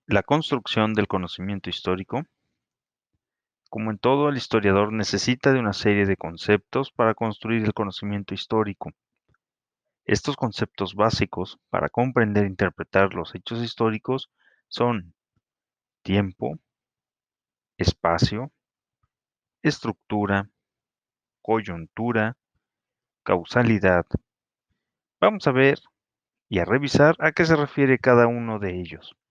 La construcción del conocimiento histórico. Como en todo, el historiador necesita de una serie de conceptos para construir el conocimiento histórico. Estos conceptos básicos para comprender e interpretar los hechos históricos son tiempo, espacio, estructura, coyuntura, causalidad. Vamos a ver y a revisar a qué se refiere cada uno de ellos.